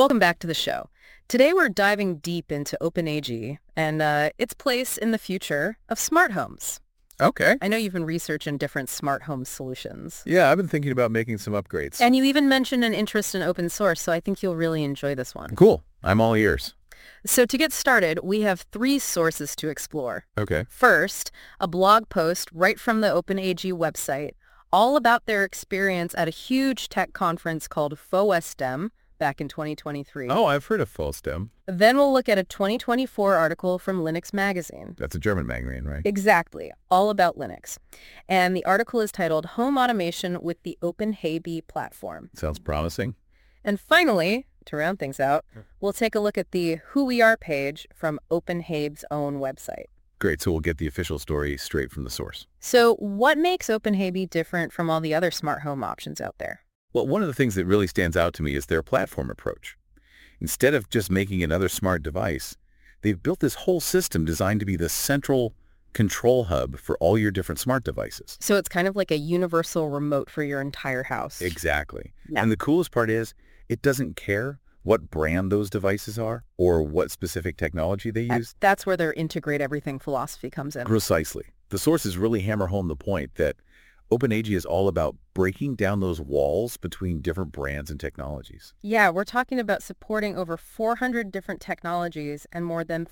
Welcome back to the show. Today we're diving deep into OpenAG and its place in the future of smart homes. Okay. I know you've been researching different smart home solutions. Yeah, I've been thinking about making some upgrades. And you even mentioned an interest in open source, so I think you'll really enjoy this one. Cool. I'm all ears. So to get started, we have three sources to explore. Okay. First, a blog post right from the OpenAG website, all about their experience at a huge tech conference called FOSDEM back in 2023. Oh, I've heard of FOSDEM. Then we'll look at a 2024 article from Linux Magazine. That's a German magazine, right? Exactly, all about Linux. And the article is titled Home Automation with the OpenHAB Platform. Sounds promising. And finally, to round things out, we'll take a look at the Who We Are page from OpenHAB's own website. Great, so we'll get the official story straight from the source. So what makes OpenHAB different from all the other smart home options out there? Well, one of the things that really stands out to me is their platform approach. Instead of just making another smart device, they've built this whole system designed to be the central control hub for all your different smart devices. So it's kind of like a universal remote for your entire house. Exactly. Yeah. And the coolest part is it doesn't care what brand those devices are or what specific technology they use. That's where their integrate everything philosophy comes in. Precisely. The sources really hammer home the point that OpenAG is all about breaking down those walls between different brands and technologies. Yeah, we're talking about supporting over 400 different technologies and more than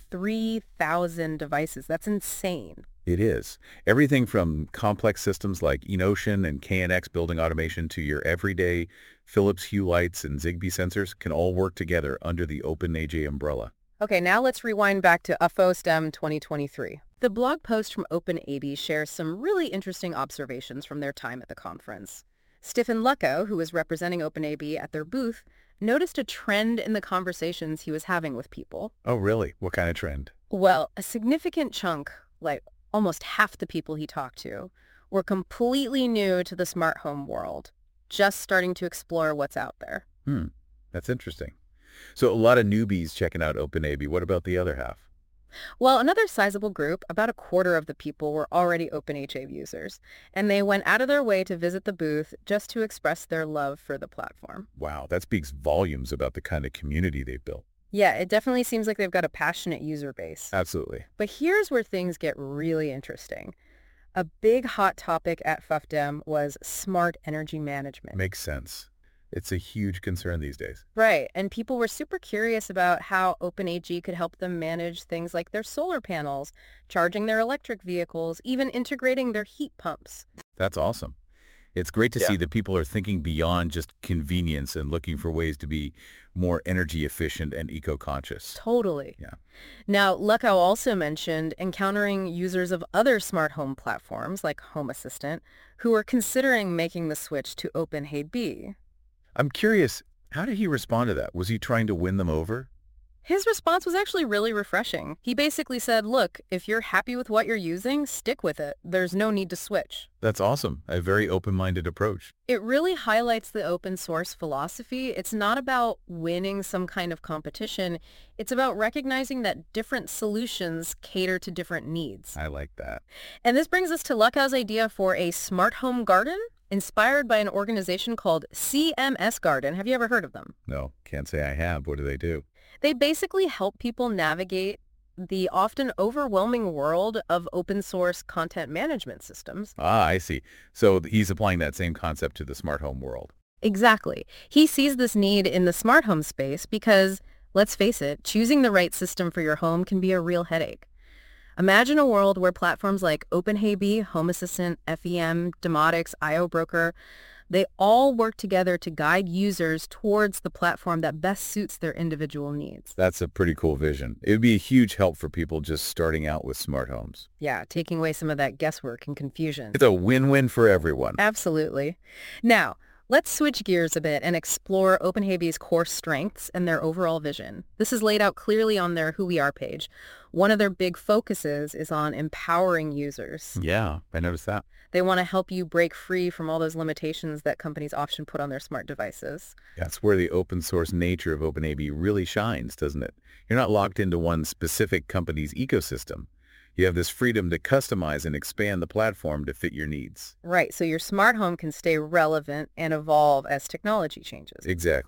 3,000 devices. That's insane. It is. Everything from complex systems like eNotion and KNX building automation to your everyday Philips Hue lights and Zigbee sensors can all work together under the OpenAG umbrella. Okay, now let's rewind back to FOSDEM 2023. The blog post from OpenAB shares some really interesting observations from their time at the conference. Stefan Luckow, who was representing OpenAB at their booth, noticed a trend in the conversations he was having with people. Oh, really? What kind of trend? Well, a significant chunk, like almost half the people he talked to, were completely new to the smart home world, just starting to explore what's out there. That's interesting. So a lot of newbies checking out OpenAB. What about the other half? Well, another sizable group, about a quarter of the people, were already OpenHAB users, and they went out of their way to visit the booth just to express their love for the platform. Wow, that speaks volumes about the kind of community they've built. Yeah, it definitely seems like they've got a passionate user base. Absolutely. But here's where things get really interesting. A big hot topic at FUFDEM was smart energy management. Makes sense. It's a huge concern these days. Right, and people were super curious about how OpenAG could help them manage things like their solar panels, charging their electric vehicles, even integrating their heat pumps. That's awesome. It's great to see that people are thinking beyond just convenience and looking for ways to be more energy efficient and eco-conscious. Totally. Yeah. Now, Luckow also mentioned encountering users of other smart home platforms like Home Assistant who were considering making the switch to OpenHAB. I'm curious, how did he respond to that? Was he trying to win them over? His response was actually really refreshing. He basically said, look, if you're happy with what you're using, stick with it. There's no need to switch. That's awesome. A very open-minded approach. It really highlights the open source philosophy. It's not about winning some kind of competition. It's about recognizing that different solutions cater to different needs. I like that. And this brings us to Luckow's idea for a smart home garden, inspired by an organization called CMS Garden. Have you ever heard of them? No, can't say I have. What do they do? They basically help people navigate the often overwhelming world of open source content management systems. Ah, I see. So he's applying that same concept to the smart home world. Exactly. He sees this need in the smart home space because, let's face it, choosing the right system for your home can be a real headache. Imagine a world where platforms like OpenHAB, Home Assistant, FEM, Demotics, IO Broker, they all work together to guide users towards the platform that best suits their individual needs. That's a pretty cool vision. It would be a huge help for people just starting out with smart homes. Yeah, taking away some of that guesswork and confusion. It's a win-win for everyone. Absolutely. Now, let's switch gears a bit and explore OpenHAB's core strengths and their overall vision. This is laid out clearly on their Who We Are page. One of their big focuses is on empowering users. Yeah, I noticed that. They want to help you break free from all those limitations that companies often put on their smart devices. That's where the open source nature of OpenAB really shines, doesn't it? You're not locked into one specific company's ecosystem. You have this freedom to customize and expand the platform to fit your needs. Right, so your smart home can stay relevant and evolve as technology changes. Exactly.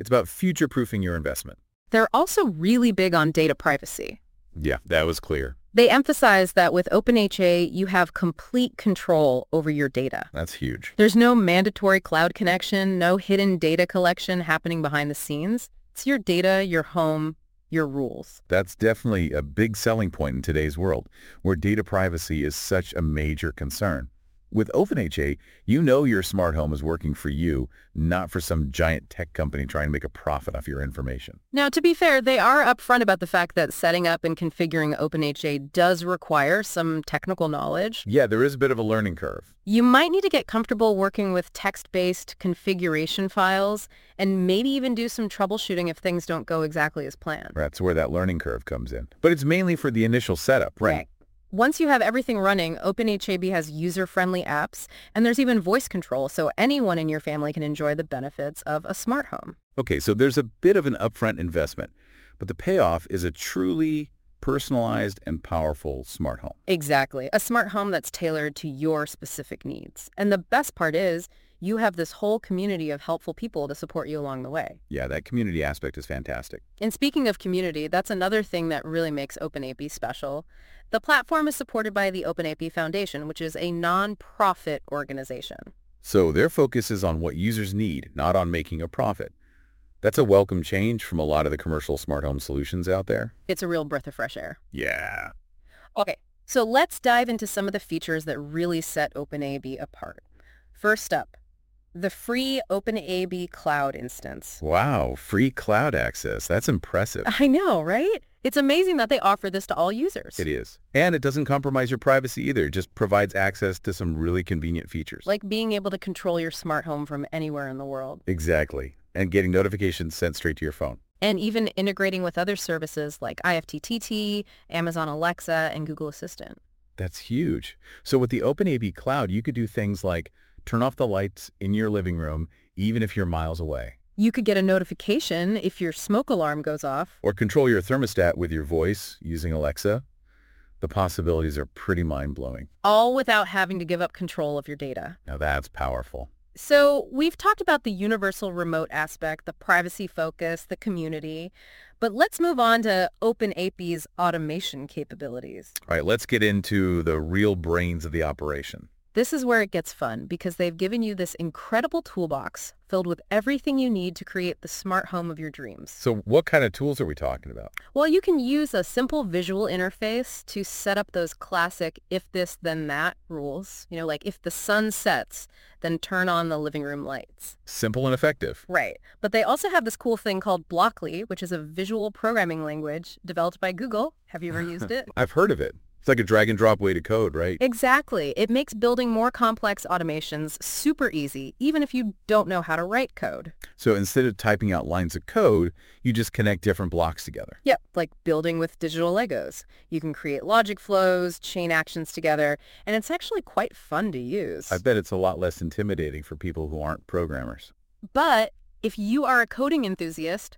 It's about future-proofing your investment. They're also really big on data privacy. Yeah, that was clear. They emphasize that with OpenHA, you have complete control over your data. That's huge. There's no mandatory cloud connection, no hidden data collection happening behind the scenes. It's your data, your home, your rules. That's definitely a big selling point in today's world, where data privacy is such a major concern. With OpenHA, you know your smart home is working for you, not for some giant tech company trying to make a profit off your information. Now, to be fair, they are upfront about the fact that setting up and configuring OpenHA does require some technical knowledge. Yeah, there is a bit of a learning curve. You might need to get comfortable working with text-based configuration files and maybe even do some troubleshooting if things don't go exactly as planned. That's where that learning curve comes in. But it's mainly for the initial setup, right? Once you have everything running, OpenHAB has user-friendly apps, and there's even voice control, so anyone in your family can enjoy the benefits of a smart home. Okay, so there's a bit of an upfront investment, but the payoff is a truly personalized and powerful smart home. Exactly. A smart home that's tailored to your specific needs. And the best part is, you have this whole community of helpful people to support you along the way. Yeah, that community aspect is fantastic. And speaking of community, that's another thing that really makes OpenAP special. The platform is supported by the OpenAP Foundation, which is a non-profit organization. So their focus is on what users need, not on making a profit. That's a welcome change from a lot of the commercial smart home solutions out there. It's a real breath of fresh air. Yeah. Okay, so let's dive into some of the features that really set OpenAB apart. First up, the free OpenAB Cloud instance. Wow, free cloud access. That's impressive. I know, right? It's amazing that they offer this to all users. It is. And it doesn't compromise your privacy either. It just provides access to some really convenient features. Like being able to control your smart home from anywhere in the world. Exactly. And getting notifications sent straight to your phone. And even integrating with other services like IFTTT, Amazon Alexa, and Google Assistant. That's huge. So with the OpenAB Cloud, you could do things like turn off the lights in your living room, even if you're miles away. You could get a notification if your smoke alarm goes off. Or control your thermostat with your voice using Alexa. The possibilities are pretty mind-blowing. All without having to give up control of your data. Now that's powerful. So we've talked about the universal remote aspect, the privacy focus, the community, but let's move on to OpenAP's automation capabilities. All right, let's get into the real brains of the operation. This is where it gets fun because they've given you this incredible toolbox filled with everything you need to create the smart home of your dreams. So what kind of tools are we talking about? Well, you can use a simple visual interface to set up those classic if this then that rules. You know, like if the sun sets, then turn on the living room lights. Simple and effective. Right. But they also have this cool thing called Blockly, which is a visual programming language developed by Google. Have you ever used it? I've heard of it. It's like a drag and drop way to code, right? Exactly. It makes building more complex automations super easy, even if you don't know how to write code. So instead of typing out lines of code, you just connect different blocks together. Yep, like building with digital Legos. You can create logic flows, chain actions together, and it's actually quite fun to use. I bet it's a lot less intimidating for people who aren't programmers. But if you are a coding enthusiast,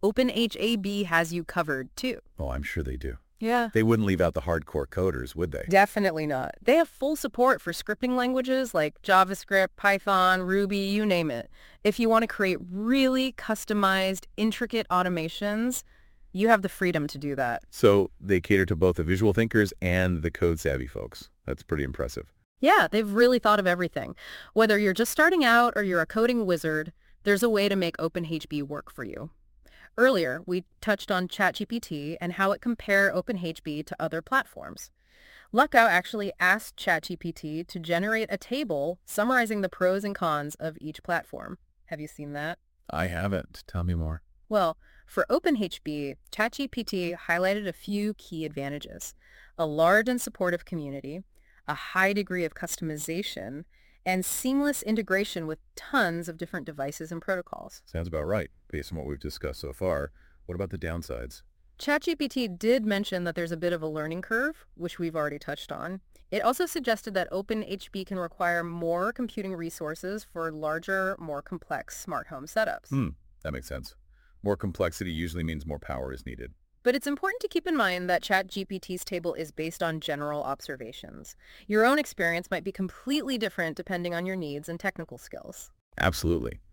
OpenHAB has you covered too. Oh, I'm sure they do. Yeah. They wouldn't leave out the hardcore coders, would they? Definitely not. They have full support for scripting languages like JavaScript, Python, Ruby, you name it. If you want to create really customized, intricate automations, you have the freedom to do that. So they cater to both the visual thinkers and the code-savvy folks. That's pretty impressive. Yeah, they've really thought of everything. Whether you're just starting out or you're a coding wizard, there's a way to make OpenHB work for you. Earlier, we touched on ChatGPT and how it compares OpenHB to other platforms. Luckout actually asked ChatGPT to generate a table summarizing the pros and cons of each platform. Have you seen that? I haven't. Tell me more. Well, for OpenHB, ChatGPT highlighted a few key advantages: a large and supportive community, a high degree of customization, and seamless integration with tons of different devices and protocols. Sounds about right, based on what we've discussed so far. What about the downsides? ChatGPT did mention that there's a bit of a learning curve, which we've already touched on. It also suggested that OpenHB can require more computing resources for larger, more complex smart home setups. That makes sense. More complexity usually means more power is needed. But it's important to keep in mind that ChatGPT's table is based on general observations. Your own experience might be completely different depending on your needs and technical skills. Absolutely.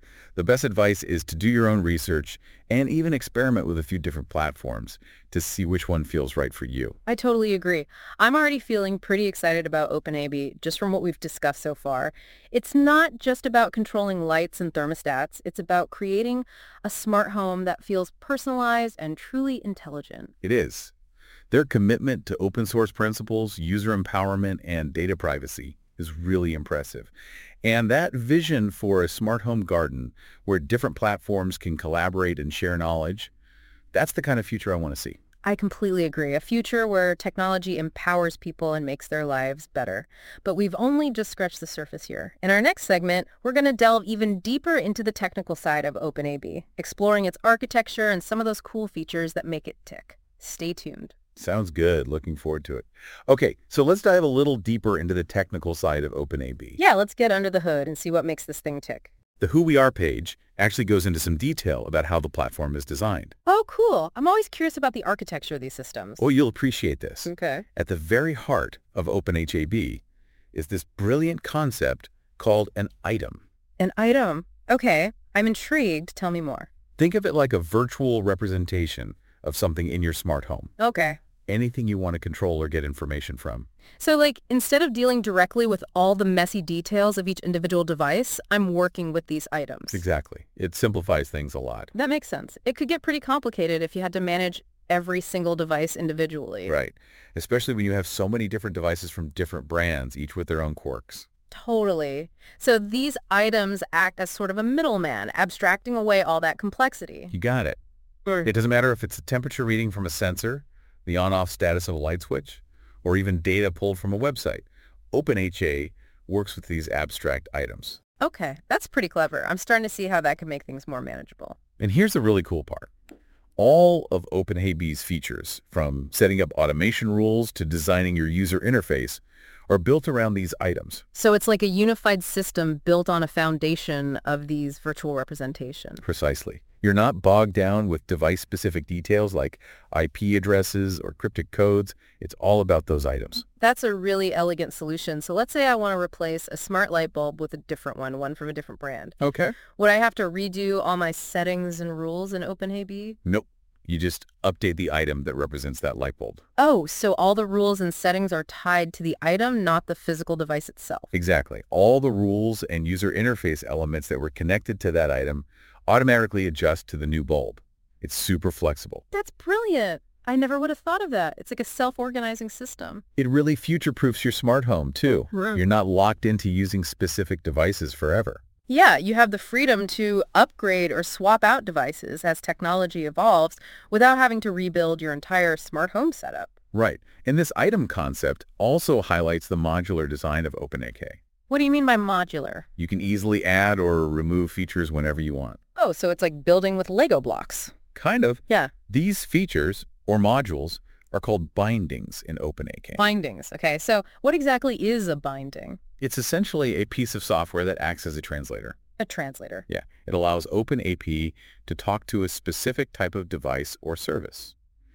The best advice is to do your own research and even experiment with a few different platforms to see which one feels right for you. I totally agree. I'm already feeling pretty excited about OpenAB just from what we've discussed so far. It's not just about controlling lights and thermostats. It's about creating a smart home that feels personalized and truly intelligent. It is. Their commitment to open source principles, user empowerment, and data privacy is really impressive. And that vision for a smart home garden where different platforms can collaborate and share knowledge, that's the kind of future I want to see. I completely agree. A future where technology empowers people and makes their lives better. But we've only just scratched the surface here. In our next segment, we're going to delve even deeper into the technical side of OpenAB, exploring its architecture and some of those cool features that make it tick. Stay tuned. Sounds good. Looking forward to it. Okay, so let's dive a little deeper into the technical side of OpenAB. Yeah, let's get under the hood and see what makes this thing tick. The Who We Are page actually goes into some detail about how the platform is designed. Oh, cool. I'm always curious about the architecture of these systems. Oh, you'll appreciate this. Okay. At the very heart of OpenHAB is this brilliant concept called an item. An item. Okay. I'm intrigued. Tell me more. Think of it like a virtual representation of something in your smart home. Okay. Anything you want to control or get information from. So, instead of dealing directly with all the messy details of each individual device, I'm working with these items. Exactly. It simplifies things a lot. That makes sense. It could get pretty complicated if you had to manage every single device individually. Right. Especially when you have so many different devices from different brands, each with their own quirks. Totally. So these items act as sort of a middleman, abstracting away all that complexity. You got it. It doesn't matter if it's a temperature reading from a sensor, the on-off status of a light switch, or even data pulled from a website. OpenHA works with these abstract items. Okay, that's pretty clever. I'm starting to see how that could make things more manageable. And here's the really cool part. All of OpenHAB's features, from setting up automation rules to designing your user interface, are built around these items. So it's like a unified system built on a foundation of these virtual representations. Precisely. You're not bogged down with device-specific details like IP addresses or cryptic codes. It's all about those items. That's a really elegant solution. So let's say I want to replace a smart light bulb with a different one from a different brand. Okay. Would I have to redo all my settings and rules in OpenAB? Nope. You just update the item that represents that light bulb. Oh, so all the rules and settings are tied to the item, not the physical device itself. Exactly. All the rules and user interface elements that were connected to that item automatically adjust to the new bulb. It's super flexible. That's brilliant. I never would have thought of that. It's like a self-organizing system. It really future-proofs your smart home, too. Right. You're not locked into using specific devices forever. Yeah, you have the freedom to upgrade or swap out devices as technology evolves without having to rebuild your entire smart home setup. Right. And this item concept also highlights the modular design of OpenAK. What do you mean by modular? You can easily add or remove features whenever you want. Oh, so it's like building with Lego blocks. Kind of. Yeah. These features, or modules, are called bindings in OpenAK. Bindings. Okay, so what exactly is a binding? It's essentially a piece of software that acts as a translator. A translator. Yeah. It allows OpenAP to talk to a specific type of device or service.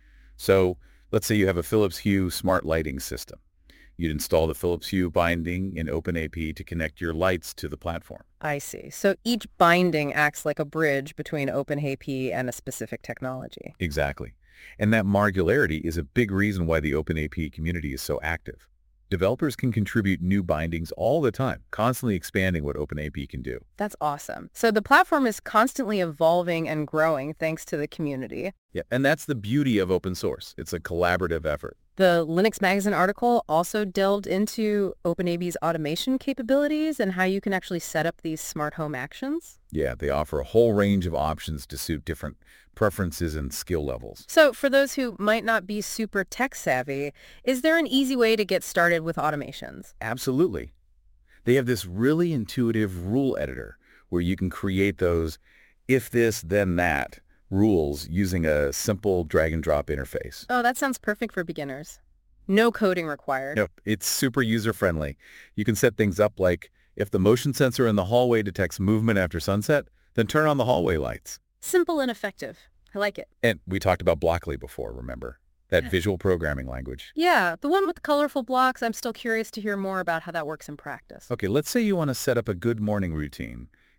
So let's say you have a Philips Hue smart lighting system. You'd install the Philips Hue binding in OpenAP to connect your lights to the platform. I see. So each binding acts like a bridge between OpenAP and a specific technology. Exactly. And that modularity is a big reason why the OpenAP community is so active. Developers can contribute new bindings all the time, constantly expanding what OpenAP can do. That's awesome. So the platform is constantly evolving and growing thanks to the community. Yeah, and that's the beauty of open source. It's a collaborative effort. The Linux Magazine article also delved into OpenAB's automation capabilities and how you can actually set up these smart home actions. Yeah, they offer a whole range of options to suit different preferences and skill levels. So for those who might not be super tech savvy, is there an easy way to get started with automations? Absolutely. They have this really intuitive rule editor where you can create those if this, then that rules using a simple drag and drop interface. Oh, that sounds perfect for beginners. No coding required. Yep, it's super user-friendly. You can set things up like if the motion sensor in the hallway detects movement after sunset, then turn on the hallway lights. Simple and effective. I like it. And we talked about Blockly before, remember? That visual programming language. Yeah, the one with the colorful blocks. I'm still curious to hear more about how that works in practice. Okay, let's say you want to set up a good morning routine.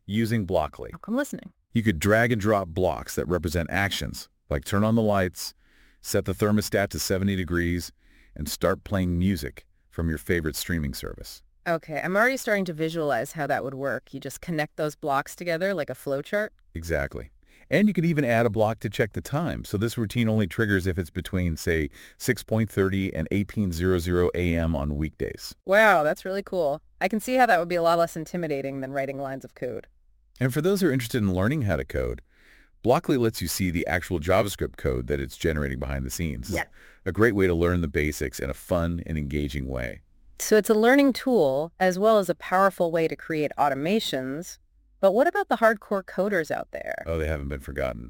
using Blockly. I'm listening. You could drag and drop blocks that represent actions, like turn on the lights, set the thermostat to 70 degrees, and start playing music from your favorite streaming service. Okay, I'm already starting to visualize how that would work. You just connect those blocks together like a flowchart. Exactly. And you could even add a block to check the time. So this routine only triggers if it's between, say, 6:30 and 18:00 a.m. on weekdays. Wow, that's really cool. I can see how that would be a lot less intimidating than writing lines of code. And for those who are interested in learning how to code, Blockly lets you see the actual JavaScript code that it's generating behind the scenes. Yeah. A great way to learn the basics in a fun and engaging way. So it's a learning tool as well as a powerful way to create automations. But what about the hardcore coders out there? Oh, they haven't been forgotten.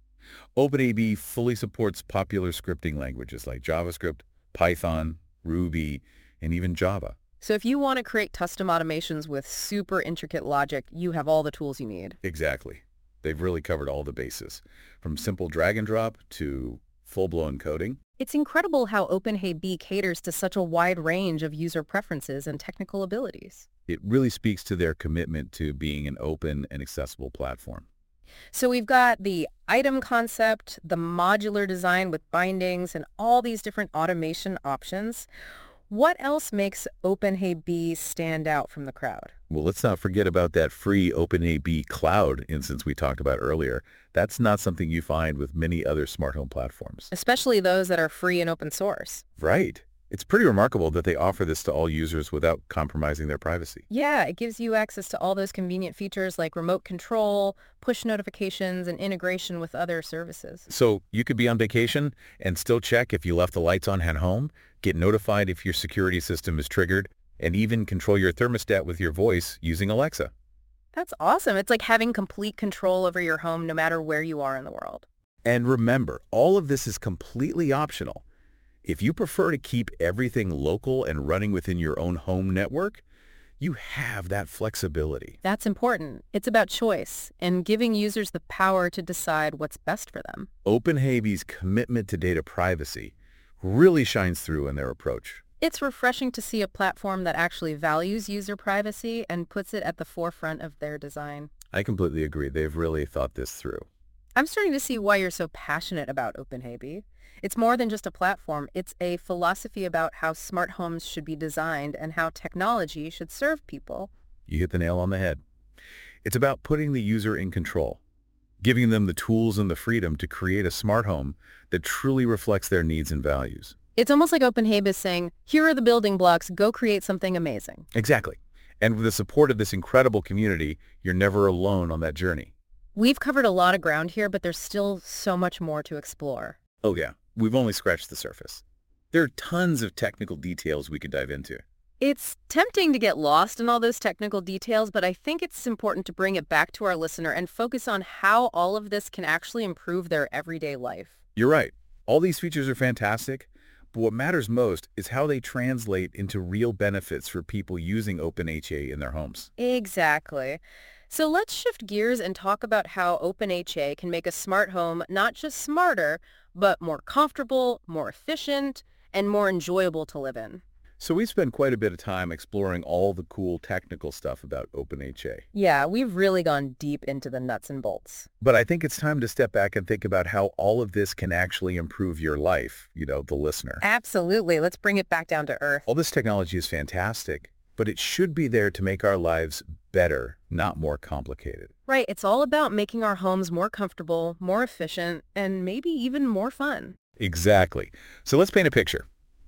OpenAB fully supports popular scripting languages like JavaScript, Python, Ruby, and even Java. So if you want to create custom automations with super intricate logic, you have all the tools you need. Exactly. They've really covered all the bases, from simple drag and drop to full-blown coding. It's incredible how OpenAB caters to such a wide range of user preferences and technical abilities. It really speaks to their commitment to being an open and accessible platform. So we've got the item concept, the modular design with bindings, and all these different automation options. What else makes OpenAB stand out from the crowd? Well, let's not forget about that free OpenAB Cloud instance we talked about earlier. That's not something you find with many other smart home platforms. Especially those that are free and open source. Right. It's pretty remarkable that they offer this to all users without compromising their privacy. Yeah, it gives you access to all those convenient features like remote control, push notifications, and integration with other services. So you could be on vacation and still check if you left the lights on at home, get notified if your security system is triggered, and even control your thermostat with your voice using Alexa. That's awesome. It's like having complete control over your home no matter where you are in the world. And remember, all of this is completely optional. If you prefer to keep everything local and running within your own home network, you have that flexibility. That's important. It's about choice and giving users the power to decide what's best for them. OpenAB's commitment to data privacy really shines through in their approach. It's refreshing to see a platform that actually values user privacy and puts it at the forefront of their design. I completely agree. They've really thought this through. I'm starting to see why you're so passionate about OpenAB. It's more than just a platform. It's a philosophy about how smart homes should be designed and how technology should serve people. You hit the nail on the head. It's about putting the user in control, giving them the tools and the freedom to create a smart home that truly reflects their needs and values. It's almost like OpenAB is saying, here are the building blocks, go create something amazing. Exactly. And with the support of this incredible community, you're never alone on that journey. We've covered a lot of ground here, but there's still so much more to explore. Oh yeah, we've only scratched the surface. There are tons of technical details we could dive into. It's tempting to get lost in all those technical details, but I think it's important to bring it back to our listener and focus on how all of this can actually improve their everyday life. You're right. All these features are fantastic, but what matters most is how they translate into real benefits for people using OpenHA in their homes. Exactly. So let's shift gears and talk about how OpenHA can make a smart home not just smarter, but more comfortable, more efficient, and more enjoyable to live in. So we spent quite a bit of time exploring all the cool technical stuff about OpenHA. Yeah, we've really gone deep into the nuts and bolts. But I think it's time to step back and think about how all of this can actually improve your life, the listener. Absolutely. Let's bring it back down to earth. All this technology is fantastic, but it should be there to make our lives better, not more complicated. Right. It's all about making our homes more comfortable, more efficient, and maybe even more fun. Exactly. So let's paint a picture.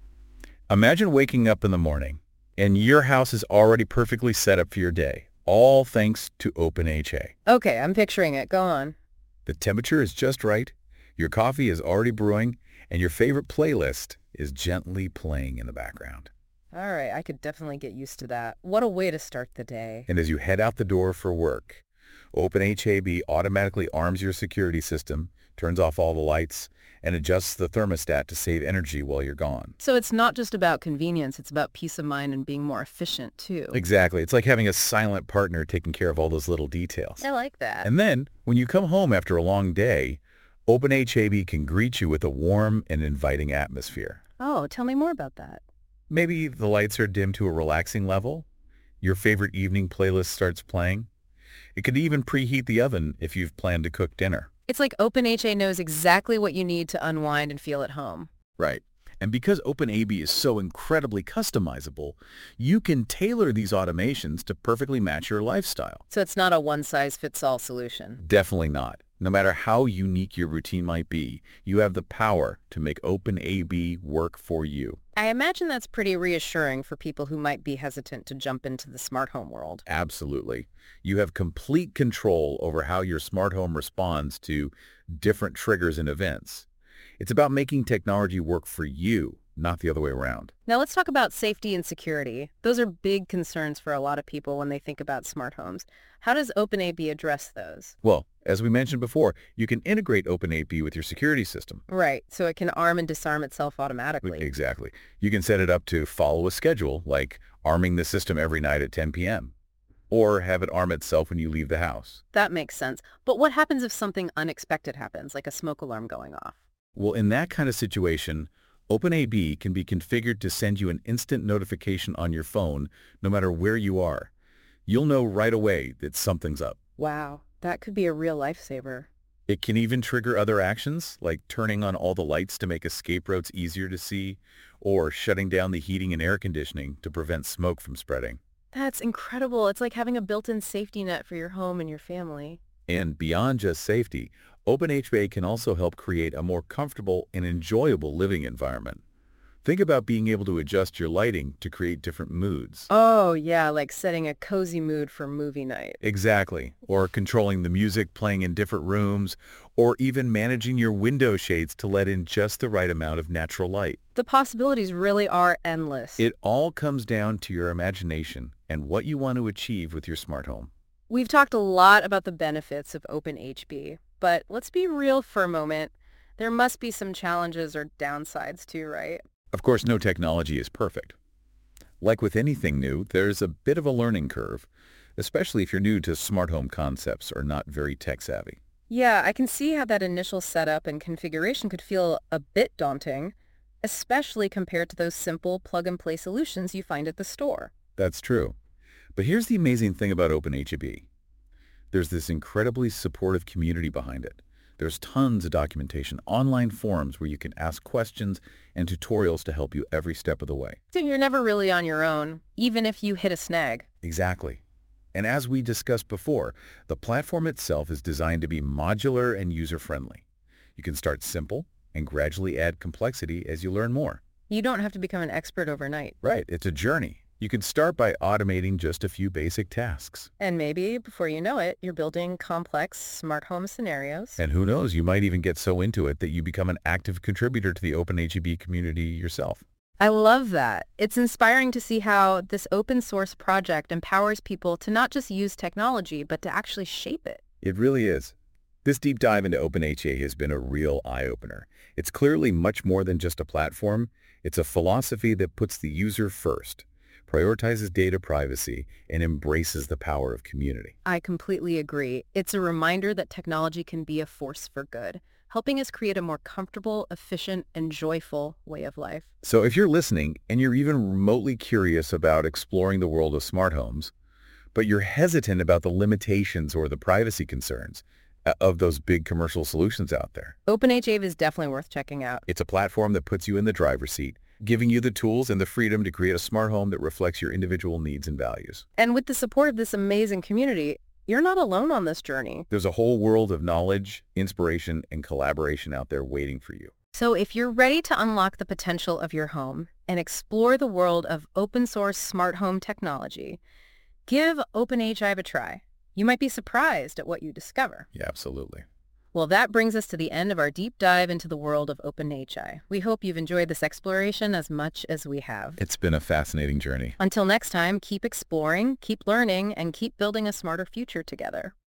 Imagine waking up in the morning and your house is already perfectly set up for your day, all thanks to OpenHA. Okay, I'm picturing it. Go on. The temperature is just right, your coffee is already brewing, and your favorite playlist is gently playing in the background. All right, I could definitely get used to that. What a way to start the day. And as you head out the door for work, OpenHAB automatically arms your security system, turns off all the lights, and adjusts the thermostat to save energy while you're gone. So it's not just about convenience, it's about peace of mind and being more efficient, too. Exactly. It's like having a silent partner taking care of all those little details. I like that. And then, when you come home after a long day, OpenHAB can greet you with a warm and inviting atmosphere. Oh, tell me more about that. Maybe the lights are dimmed to a relaxing level, your favorite evening playlist starts playing, It could even preheat the oven if you've planned to cook dinner. It's like OpenHA knows exactly what you need to unwind and feel at home. Right. And because OpenAB is so incredibly customizable, you can tailor these automations to perfectly match your lifestyle. So it's not a one-size-fits-all solution. Definitely not. No matter how unique your routine might be, you have the power to make OpenAB work for you. I imagine that's pretty reassuring for people who might be hesitant to jump into the smart home world. Absolutely. You have complete control over how your smart home responds to different triggers and events. It's about making technology work for you, not the other way around. Now let's talk about safety and security. Those are big concerns for a lot of people when they think about smart homes. How does OpenAB address those? Well, as we mentioned before, you can integrate OpenAB with your security system. Right, so it can arm and disarm itself automatically. Exactly. You can set it up to follow a schedule, like arming the system every night at 10 p.m., or have it arm itself when you leave the house. That makes sense. But what happens if something unexpected happens, like a smoke alarm going off? Well, in that kind of situation, OpenAB can be configured to send you an instant notification on your phone no matter where you are. You'll know right away that something's up. Wow, that could be a real lifesaver. It can even trigger other actions, like turning on all the lights to make escape routes easier to see, or shutting down the heating and air conditioning to prevent smoke from spreading. That's incredible. It's like having a built-in safety net for your home and your family. And beyond just safety, OpenHA can also help create a more comfortable and enjoyable living environment. Think about being able to adjust your lighting to create different moods. Oh, yeah, like setting a cozy mood for movie night. Exactly. Or controlling the music playing in different rooms, or even managing your window shades to let in just the right amount of natural light. The possibilities really are endless. It all comes down to your imagination and what you want to achieve with your smart home. We've talked a lot about the benefits of OpenHB, but let's be real for a moment. There must be some challenges or downsides too, right? Of course, no technology is perfect. Like with anything new, there's a bit of a learning curve, especially if you're new to smart home concepts or not very tech-savvy. Yeah, I can see how that initial setup and configuration could feel a bit daunting, especially compared to those simple plug-and-play solutions you find at the store. That's true. But here's the amazing thing about OpenHB. There's this incredibly supportive community behind it. There's tons of documentation, online forums where you can ask questions and tutorials to help you every step of the way. So you're never really on your own, even if you hit a snag. Exactly. And as we discussed before, the platform itself is designed to be modular and user-friendly. You can start simple and gradually add complexity as you learn more. You don't have to become an expert overnight. Right, it's a journey. You can start by automating just a few basic tasks. And maybe, before you know it, you're building complex smart home scenarios. And who knows, you might even get so into it that you become an active contributor to the OpenHB community yourself. I love that. It's inspiring to see how this open source project empowers people to not just use technology, but to actually shape it. It really is. This deep dive into OpenHA has been a real eye-opener. It's clearly much more than just a platform. It's a philosophy that puts the user first, prioritizes data privacy, and embraces the power of community. I completely agree. It's a reminder that technology can be a force for good, helping us create a more comfortable, efficient, and joyful way of life. So if you're listening and you're even remotely curious about exploring the world of smart homes, but you're hesitant about the limitations or the privacy concerns of those big commercial solutions out there, OpenHA is definitely worth checking out. it's a platform that puts you in the driver's seat, giving you the tools and the freedom to create a smart home that reflects your individual needs and values. And with the support of this amazing community, you're not alone on this journey. There's a whole world of knowledge, inspiration, and collaboration out there waiting for you. So if you're ready to unlock the potential of your home and explore the world of open source smart home technology, give OpenHIve a try. You might be surprised at what you discover. Yeah, absolutely. Well, that brings us to the end of our deep dive into the world of OpenHI. We hope you've enjoyed this exploration as much as we have. It's been a fascinating journey. Until next time, keep exploring, keep learning, and keep building a smarter future together.